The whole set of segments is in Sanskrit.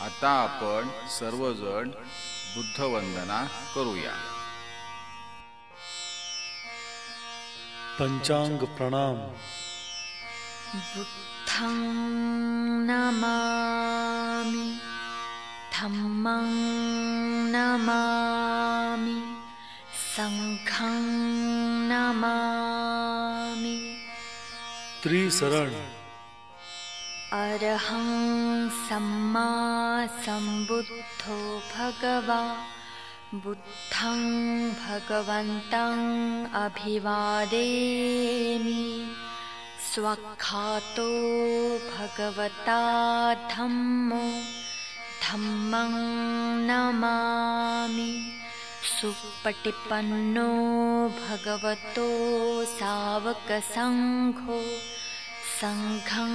आता आपण सर्वजण बुद्ध वंदना करूया। पंचांग प्रणाम। बुद्धं नमामि, धम्मं नमामि, संघं नमामि। त्रिशरण। अरहं सम्मा सम्बुद्धो भगवा, बुद्धं भगवन्तं अभिवादेमि। स्वाख्यातो भगवता धम्मो, धम्मं नमामि। सुपटिपन्नो भगवतो सावकसङ्घो, संघं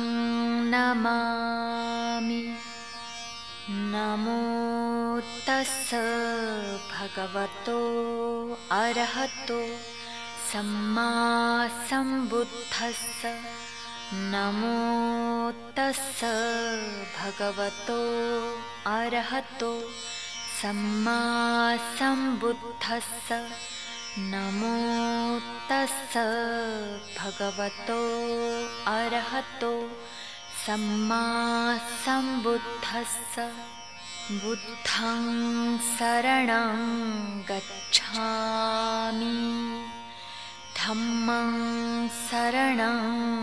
नमामि। नमो तस्स भगवतो अरहतो सम्मा सम्बुद्धस्स। नमो तस्स भगवतो अरहतो सम्मा सम्बुद्धस्स। नमो तस्स भगवतो अरहतो सम्मा सम्बुद्धस्स। बुद्धं शरणं गच्छामि, धम्मं शरणं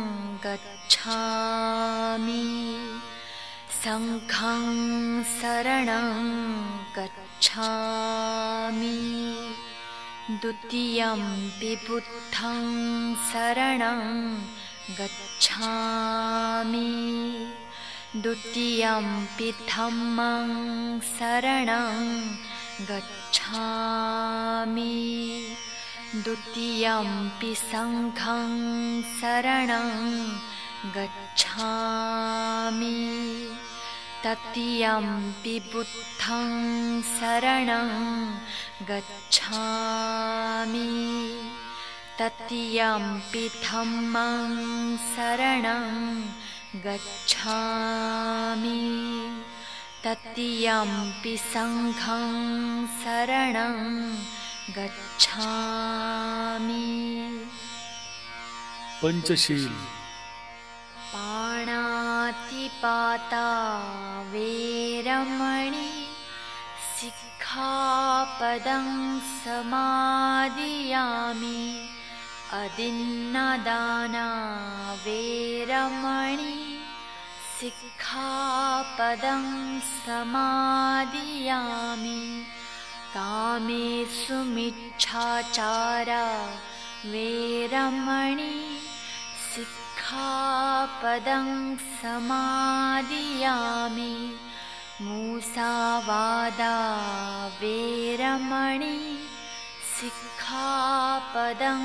गच्छामि, संघं शरणं गच्छामि। द्वितीयंपि बुद्धं शरणं गच्छामि, द्वितीयंपि धम्मं शरणं गच्छामि, द्वितीयंपि संघं शरणं गच्छामि। तृतीयंपि बुद्धं शरणं गच्छामि, तृतीयंपि धम्मं शरणं गच्छामि, तृतीयंपि संघं शरणं गच्छामि। पंचशील। पाणातिपाता वेरमणि, सिक्खापदं समादियामि। अदिन्नदाना वेरमणि, सिक्खापदं समादियामि। कामेषु मिच्छाचारा वेरमणि, सिक्खापदं समादियामि। मूसावादा वेरमणि, सिक्खापदं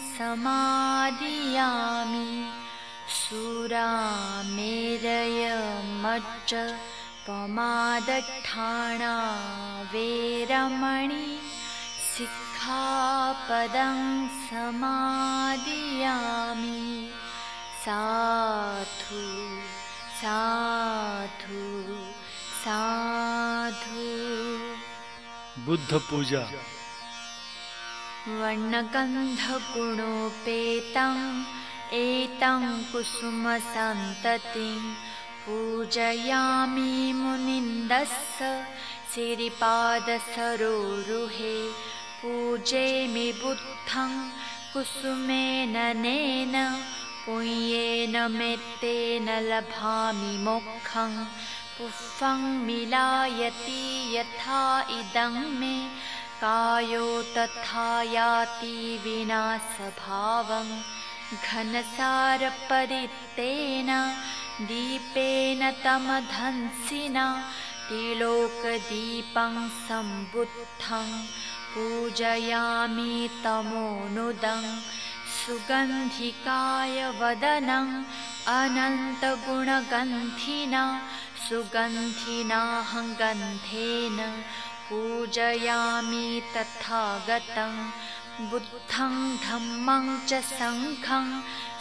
समादियामि। सुरामेरय मज्ज पमादठाणा वेरमणि, सिक्खापदं समादियामि। साधु साधु साधु। बुद्ध पूजा। वर्णगन्धगुणोपेतं एतं कुसुमसन्ततिं पूजयामि मुनिन्दस्स सिरिपादसरोरुहे। पूजयामि बुद्धं कुसुमेन नेन, पुण्येन मेत्तेन लभामि मोक्षं। पुष्पं मिलायति यथा इदं मे, कायो तथा याति विनाशभावं। घनसारपरित्तेन दीपेन तमधंसिना, त्रिलोकदीपं सम्बुद्धं पूजयामि तमोनुदं। सुगन्धिकाय वदनं अनन्तगुणगन्धिना, सुगन्धिनाहं गन्धेन पूजयामि तथागतं। बुद्धं धम्मं च संघं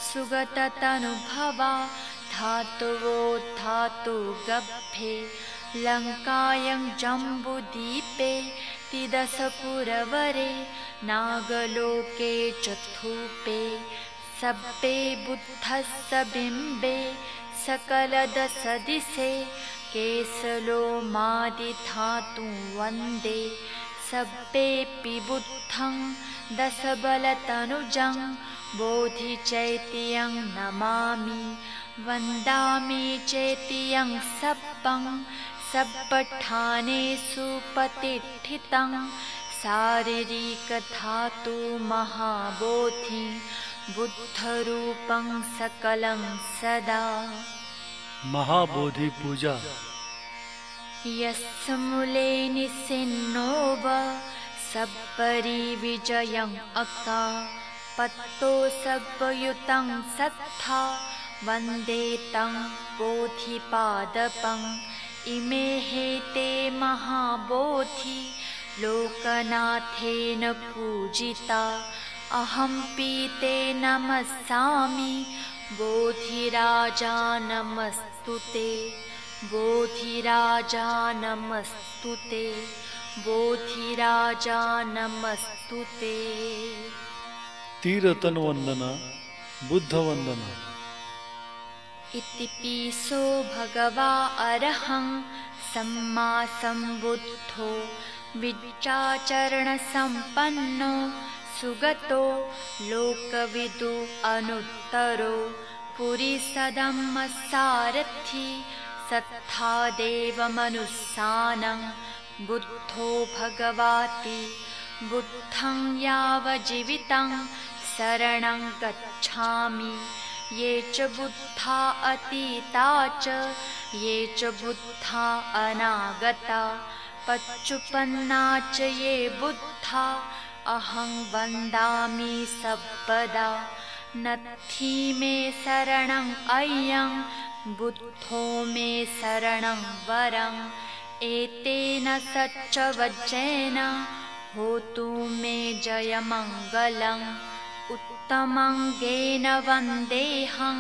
सुगततनुभवा, धातुवो धातुगभ्ये लङ्कायां जम्बुदीपे तिदशपुरवरे नागलोके चतुपे सब्बे बुद्धस्य बिम्बे सकलदशदिशे केसलोमादिधातुं वन्दे सब्बेऽपि बुद्धं दशबलतनुजं बोधिचैत्यं नमामि वन्दामि चैत्यं सब्बं सब्बठानेषु प्रतिष्ठितं शारीरिकधातु महाबोधिं बुद्धरूपं सकलं सदा। महाबोधि पूजा। यस्य मूले निसिन्नोव सब्बरि विजयं अका पत्तो सब्बयुतं सत्था वन्दे तं बोधिपादपम् इमे हेते महाबोधि लोकनाथेन पूजिता अहं पीते नमस्सामि बोधिराजा नमस्तुते बोधिराजा नमस्तुते बोधिराजा नमस्तुते। तीरतन वंदना बुद्ध वंदना। इतिपिसो भगवा अरहं सम्मा सम्बुद्धो विद्याचरणसम्पन्नो सुगतो लोकविदु अनुत्तरो पुरीसदम्मसारथि सत्थादेवमनुस्सानं बुद्धो भगवाति बुद्धं यावज्जीवितं शरणं गच्छामि ये च बुद्धा अतीता च ये च बुद्धा अनागता पच्चुपन्ना च ये बुद्धा अहं वन्दामि सर्वदा नत्थि मे शरणं अयं बुद्धो मे शरणं वरं एतेन सच्चवज्रेन होतु मे जयमङ्गलम् उत्तमङ्गेन वन्देऽहं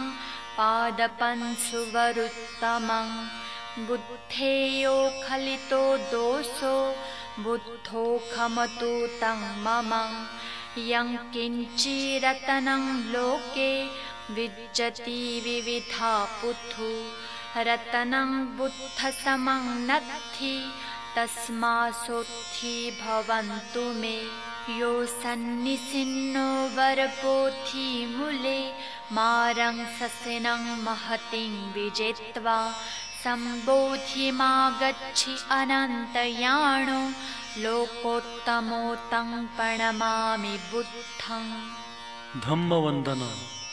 पादपंसुवरुत्तमं बुद्धेयो खलितो दोषो बुद्धो खमतु तं मम यं किञ्चिरतनं लोके विद्यति विविधा पुथु रतनं बुद्धसमं नत्थि तस्मासोत्थि भवन्तु मे यो सन्निसिन्नो वरपोथि मूले मारं ससिनं महतिं विजित्वा सम्बोधिमागच्छि अनन्तयाणो लोकोत्तमो तं प्रणमामि बुद्धं। धम्मवन्दना।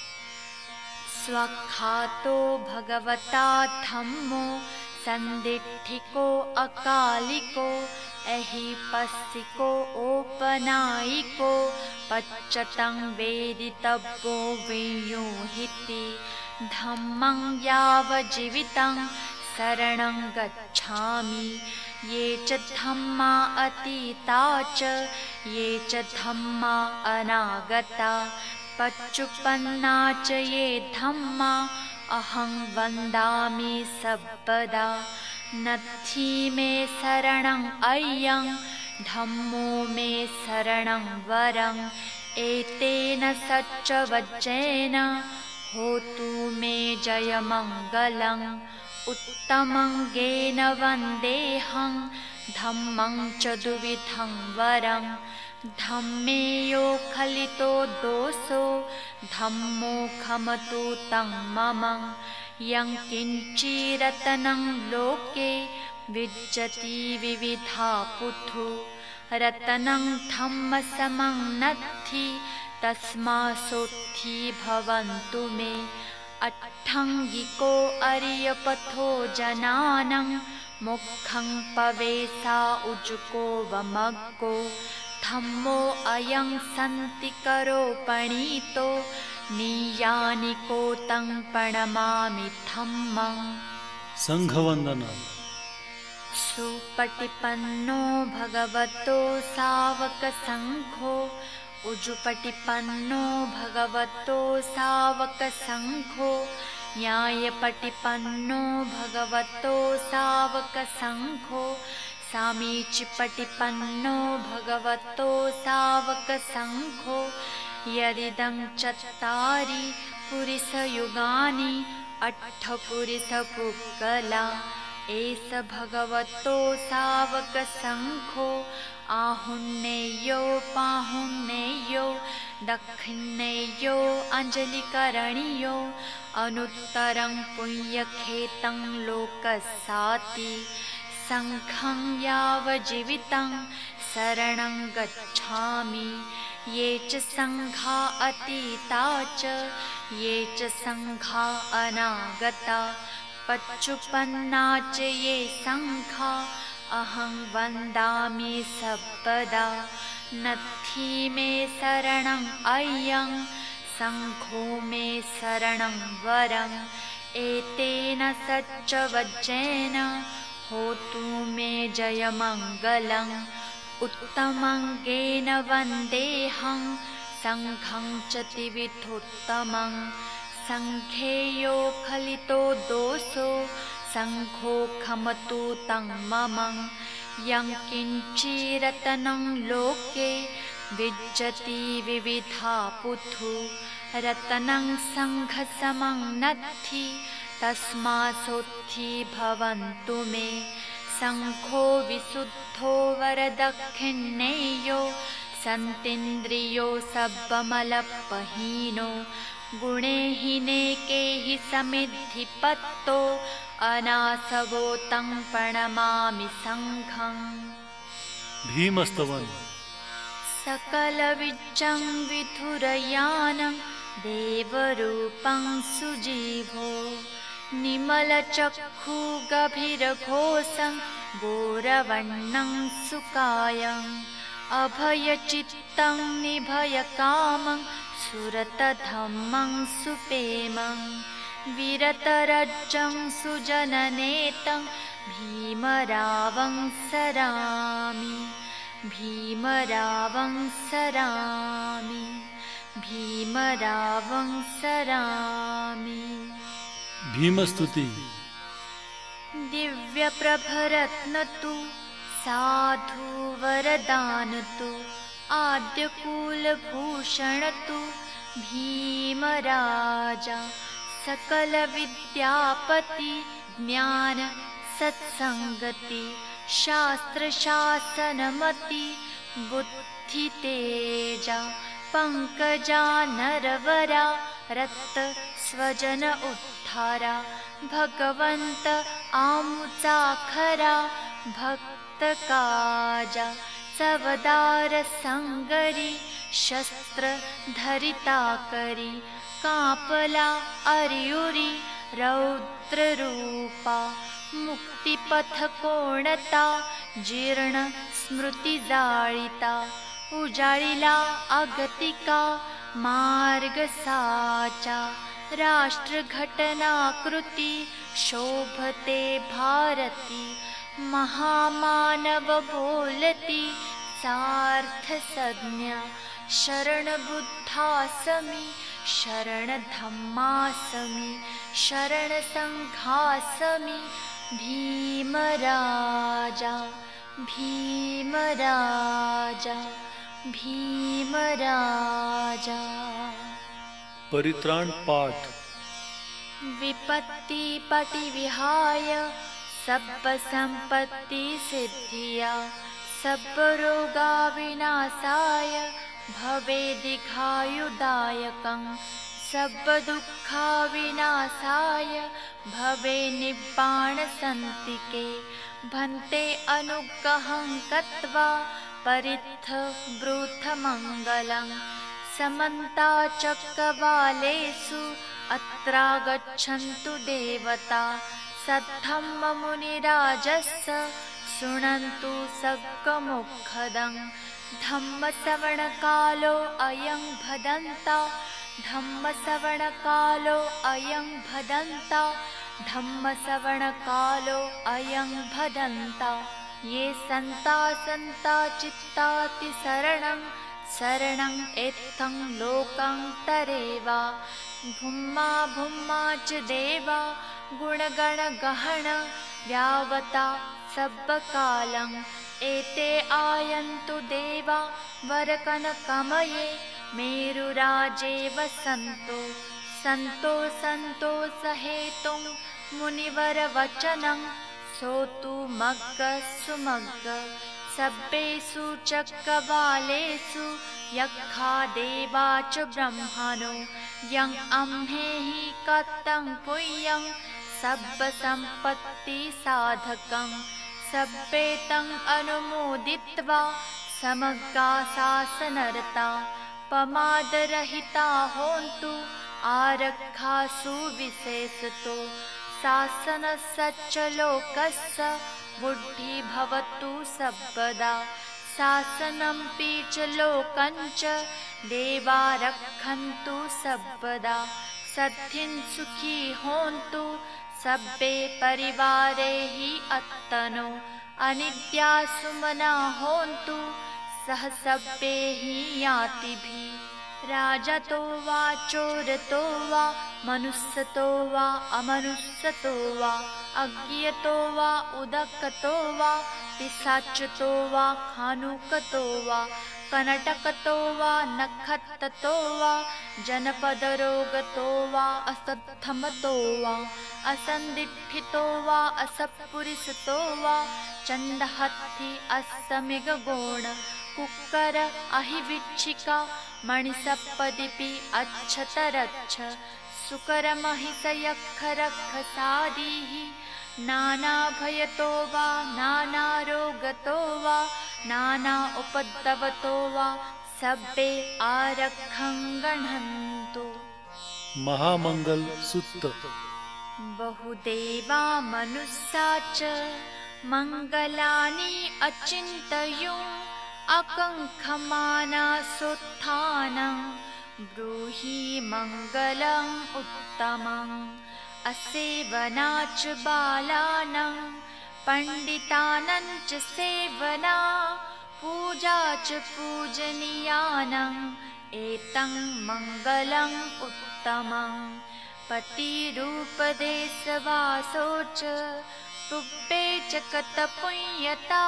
स्वखातो भगवता धम्मो संदिट्ठिको अकालिको एहिपस्सिको औपनायिको पच्चतं वेदितव्यो वियोहिति धम्मं यावज्जीवितं शरणं गच्छामि ये च धम्मा अतीता च ये च धम्मा अनागता पच्चुपन्ना च ये धम्मा अहं वन्दामि सर्वदा नत्थि मे शरणं अयं धम्मो मे शरणं वरं एतेन सच्चवज्रेन होतु मे जयमङ्गलम् उत्तमङ्गेन वन्देऽहं धम्मं च द्विविधं वरं धम्मे यो खलितो दोषो धम्मो खमतु तं मम यं किञ्चिरतनं लोके विद्यति विविधा पुथु रतनं धम्मसमं नत्थि तस्मासोत्थि भवन्तु मे अट्ठङ्गिको अर्यपथो जनानं मुखं पवेसा उजुको वमग्गो धम्मो अयं सन्तिकरो पणितो नीयानिको तं प्रणमामि धम्मं। संघवन्दना। सुपटिपन्नो भगवतो सावकसङ्घो उजुपटिपन्नो भगवतो सावकसङ्घो न्यायपटिपन्नो भगवतो सावकसङ्घो सामीचिपटिपन्नो भगवतो सावकसङ्घो यदिदं चत्तारि पुरिसयुगानि अट्ठपुरिसपुग्गला एष भगवतो सावकसङ्घो आहुन्नेयो पाहुन्नेयो दक्षिणेयो अञ्जलिकरणीयो अनुत्तरं पुण्यखेतं लोकसाति सङ्घं यावज्जीवितं शरणं गच्छामि ये च सङ्घा अतीता च ये च सङ्घा अनागता पच्चुपन्ना च ये सङ्घा अहं वन्दामि सर्वदा नत्थि मे शरणं अयं सङ्घो मे शरणं वरम् एतेन सच्चवज्रेण होतु मे जयमङ्गलम् उत्तमङ्गेन वन्देऽहं सङ्घं च त्रिविधोत्तमं सङ्घेयो खलितो दोषो सङ्घो खमतु तं मम यं किञ्चिरत्नं लोके विज्जति विविधा पुथु रत्नं सङ्घसमं नत्थि तस्मात्सोत्थि भवन्तु मे सङ्घो विशुद्धो वरदक्षिणेयो सन्तीन्द्रियो सबमलपहीनो गुणेहीनेके हि समिद्धिपत्तो अनासवो तं प्रणमामि सङ्घम् भीमस्तवन सकलविज्जं विधुरयानं देवरूपं सुजीवो निमलचक्षुगभीरघोषं घोरवर्णं सुकायम् अभयचित्तं निभयकामं सुरतधम्मं सुपेमं विरतरज्जं सुजननेतं भीमरावं सरामि भीमरावं सरामि भीमरावं सरामि भीमस्तुति दिव्यप्रभरत्नतु साधु वरदानतु आद्यकुलभूषणतु भीमराजा सकलविद्यापति ज्ञान सत्सङ्गति शास्त्रशासनमति बुद्धितेजा पङ्कजा नरवरा रक्त स्वजन उद्धारा भगवन्त आमुचाखरा भक्तकाजा सवदार संगरी शस्त्र धरिता करी कापला अर्युरी रौद्र रूपा मुक्तिपथ कोणता जीर्ण स्मृति जाळिता उजाळिला अगतिका मार्ग साचा राष्ट्रघटनाकृती शोभते भारती महामानव बोलती सार्थ संज्ञा शरण बुद्धासमी शरण धम्मासमी शरण संघासमी भीमराजा भीमराजा भीमराजा। परित्राण पाठ। विपत्ति पटि विहाय सब संपत्ति सिद्धिया सब रोगा विनाशाय भवे दीर्घायुदायकं सब दुःखा विनाशाय भवे निब्बाण सन्तिके भन्ते अनुग्रहं कृत्वा परित्थ ब्रूथ मङ्गलं समन्ता चक्रवालेषु अत्रागच्छन्तु देवता सद्धम्म मुनिराजस्य शृण्वन्तु सद्गमुखदं धम्मश्रवणकालो अयं भदन्ता धम्मश्रवणकालो अयं भदन्ता धम्मश्रवणकालो अयं भदन्ता ये सन्ता चित्ताति शरणं शरणं एत्थं लोकं तरेवा भूम्मा भूम्मा च देवा गुणगणगहन व्यावता सब्बकालं एते आयन्तु देवा वरकनकमये मेरुराजे वसन्तु सन्तो सन्तो सहेतुं मुनिवरवचनं सोतु मग्ग सुमग्ग सब्बेषु चक्रवालेषु यक्षा देवा च ब्रह्मणो यं अम्हेहि कतं पुयं सब्बसम्पत्तिसाधकं सब्बे तं अनुमोदित्वा समग्गा शासनरता पमादरहिता होन्तु आरक्षासु विशेषतो शासनस्य लोकस्य बुद्धि भवतु सर्वदा शासनमपि च लोकञ्च देवा रक्षन्तु सर्वदा सद्धिं सुखी होन्तु सब्बे परिवारे हि अत्तनो अनिद्या सुमना होन्तु सह सब्बे हि यातिभिः राजतो वा चोरतो वा मनुष्यतो वा अमनुष्यतो वा अज्ञतो वा उदकतो वा पिशाचतो वा खानुकतो वा कनटकतो वा नखत्ततो वा जनपदरोगतो वा असत्थमतो वा असन्दिठितो वा असत्पुरुषतो वा चण्डहत्थि असमिगगोण कुक्कर अहिविच्छिका मणिसप्पदिपि अच्छतरच्छ सुकरमहिषयक्षरक्षसादिः नानाभयतो वा नानारोगतो वा नाना उपद्रवतो वा सब्बे आरक्षं गणन्तु। महामंगल सुत्त। बहुदेवा मनुष्या च मंगलानि अचिन्तयुं अकङ्खमाना सोत्थानं ब्रूहि मङ्गलम् उत्तमम् असेवना च बालानां पण्डितानां च सेवना पूजा च पूजनीयानां एतं मङ्गलम् उत्तमम् पतिरूपदेशवासो च तुभ्ये च कतपुण्यता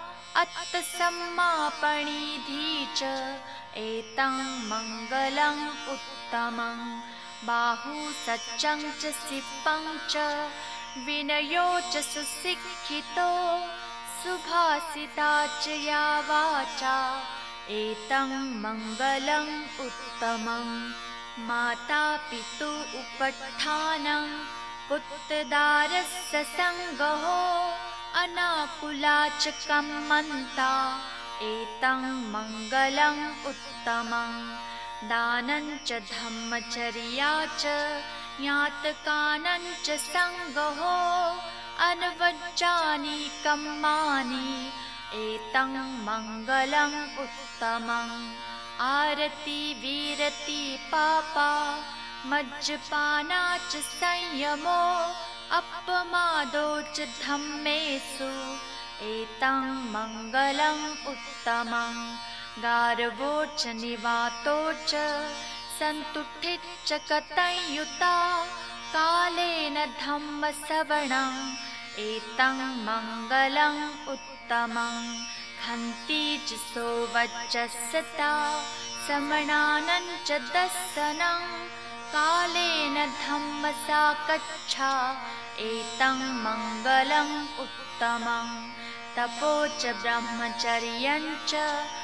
अत्तसम्मापणिधि च एतं मङ्गलम् उत्तमम् बाहु सच्चं च सिप्पं च विनयो च सुशिक्षितो सुभाषिता च या वाचा एतं मङ्गलम् उत्तमम् माता पितु उपट्ठानं पुत्रदारस्य सङ्गहो अनाकुला च कम्मन्ता एतं मङ्गलम् उत्तमम् दानं च धम्मचर्या च ज्ञातकानं च सङ्गहो अनवज्जानि कम्मानि एतं मङ्गलम् उत्तमम् आरति वीरति पापा मज्जपाना च संयमो अपमादो च धम्मेषु एतं मङ्गलम् उत्तमम् गारवो च निवातो च सन्तुष्टिश्च कतयुता कालेन धम्मश्रवणम् एतं मङ्गलम् उत्तमम् खन्ति च सोवचस्सता समणानं च दर्शनं कालेन धम्मसाकच्छा एतं मङ्गलम् उत्तमम् तपो च ब्रह्मचर्यं च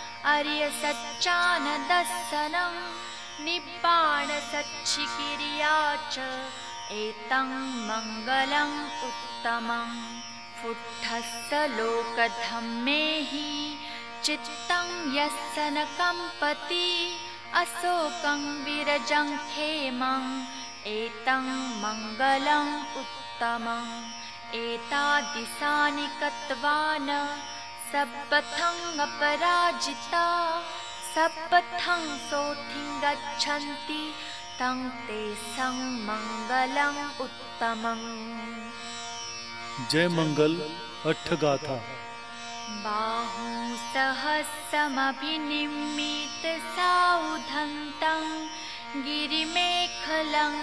आर्यसच्चानदर्शनं निब्बाणसच्छिकिर्या च एतं मङ्गलम् उत्तमम् फुट्ठस्य लोकधम्मे हि चित्तं यस्य न कम्पति अशोकं विरजं खेमं एतं मङ्गलम् उत्तमम् एतादृशानि कृत्वान सर्वथं अपराजिता सर्वथं सोऽधिं गच्छन्ति तं तेषां मङ्गलम् उत्तमम्। जय मंगल अट्ठ गाथा। बाहुं सहस्रमभिनिमित साउधन्तं गिरिमेखलम्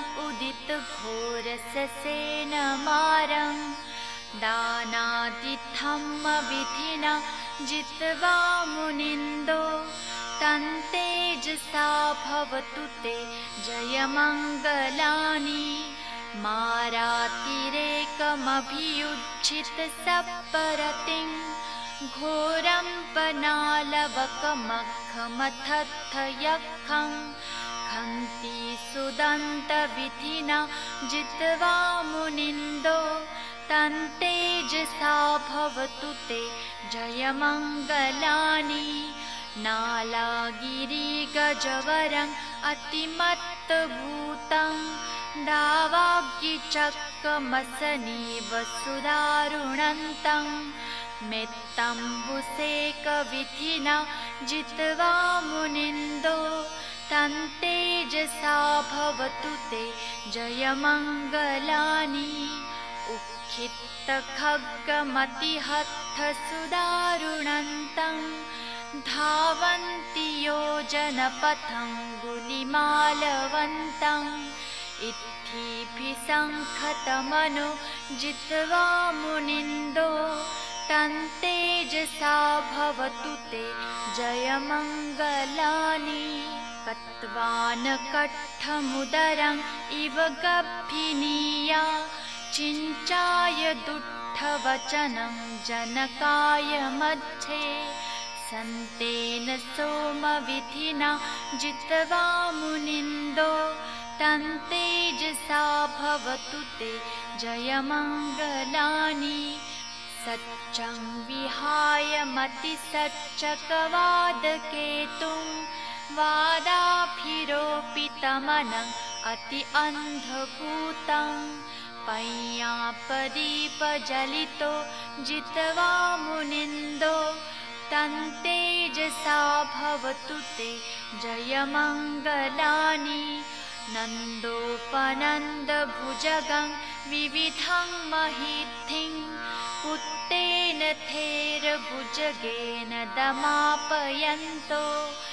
उदितघोरससेनमारं दानातिथम्मविधिना जित्वा मुनिन्दो तन्तेजसा भवतु ते जयमङ्गलानि मारातिरेकमभियुज्झित सपरतिं घोरं पनालवकमखमथथयखं खन्ति सुदन्तविधिना जित्वा मुनिन्दो तन्तेजसा भवतु ते जयमङ्गलानि नालागिरिगजवरम् अतिमत्तभूतं दावाग्निचक्रमसनीव सुदारुणन्तं मेत्तम्बुसेकविधिना जित्वा मुनिन्दो तन्तेजसा भवतु ते जयमङ्गलानि उक्खित्तखड्गमतिहत्थसुदारुणन्तं धावन्ति योजनपथं गुलिमालवन्तम् इत्थिभिसङ्खतमनो जित्वा मुनिन्दो तन्तेजसा भवतु ते जयमङ्गलानि कट्वानकट्ठमुदरम् इव गभीनीया चिञ्चाय दुःखवचनं जनकाय मध्ये सन्तेन सोमविधिना जित्वा मुनिन्दो तन्तेजसा भवतु ते जयमङ्गलानि सच्चं विहाय मतिसच्चकवादकेतुं वादाभिरोपितमनम् अति अन्धभूतं पय्यापदीपजलितो जित्वा मुनिन्दो तन्तेजसा भवतु ते जयमङ्गलानि नन्दोपनन्दभुजगं विविधं महिथिं पुत्तेन थेरभुजगेन दमापयन्तो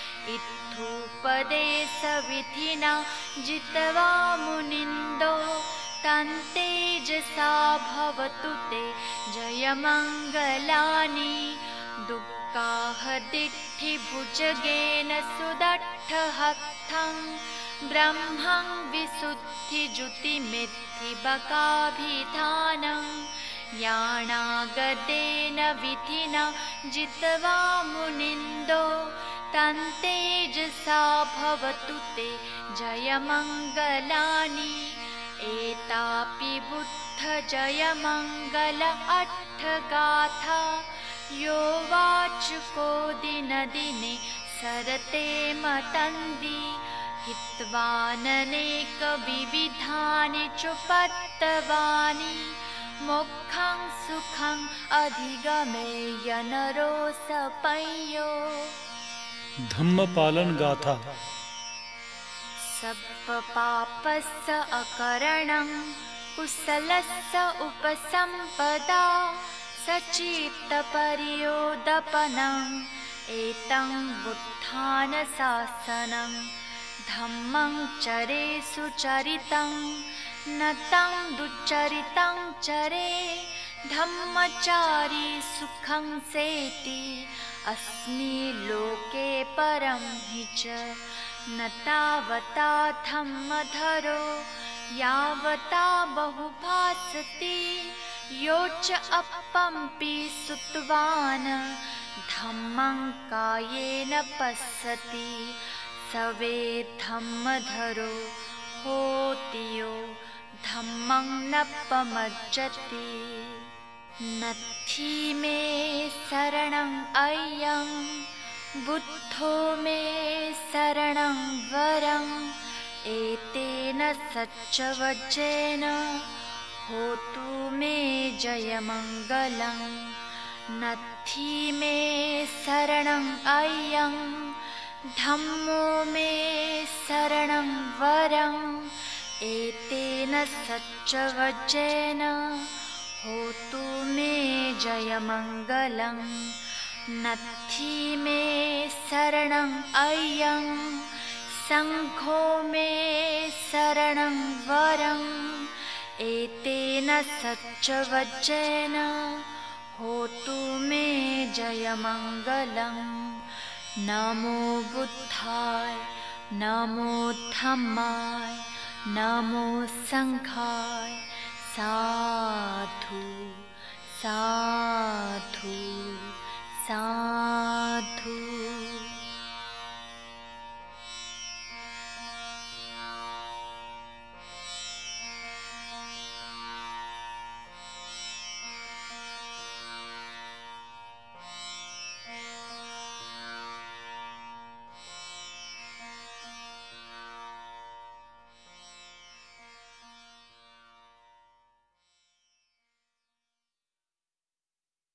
इत्थुपदेशविधिना जित्वा मुनिन्दो तन्तेजसा भवतु ते जयमङ्गलानि दुःखाहदिठिभुजगेन सुदट्ठहत्थं ब्रह्मं विशुद्धिजुतिमित्थिबकाभिधानं याणागदेन विधिना जित्वा मुनिन्दो तन्तेजसा भवतु ते जयमङ्गलानि एतापि बुद्धजयमङ्गल अट्ठगाथा यो वाचुको दिनदिने सरते मतन्दी हित्वाननेकविविधानि चुपत्तवानि मोक्षं सुखं अधिगमेय नरो सपञ्यो धम्मपालन गाथा सप्पपापस्य अकरणं कुशलस्य उपसम्पदा सचित्तपर्योदपनम् एतं बुद्धानशासनं धम्मं चरे सुचरितं न तं दुच्चरितं चरे धम्मचारी सुखं सेति अस्मि लोके परं हि च न तावता धम्मधरो यावता बहुभासति यो च अपम्पि सुतवान् धम्मं कायेन पश्यति स वे धम्मधरो होति यो धम्मं न पमज्जति नत्थि मे शरणं अय्यं बुद्धो मे शरणं वरम् एतेन सच्चवज्रेन होतु मे जयमङ्गलम् नत्थि मे शरणं अय्यं धम्मो मे शरणं वरम् एतेन सच्चवज्रेन होतु मे जयमङ्गलम्। नत्थि मे शरणं अय्यं संघो मे शरणं वरं एतेन सच्चवज्रेन होतु मे जयमङ्गलं नमो बुद्धाय नमो धम्माय नमो संघाय साधु साधु साधु।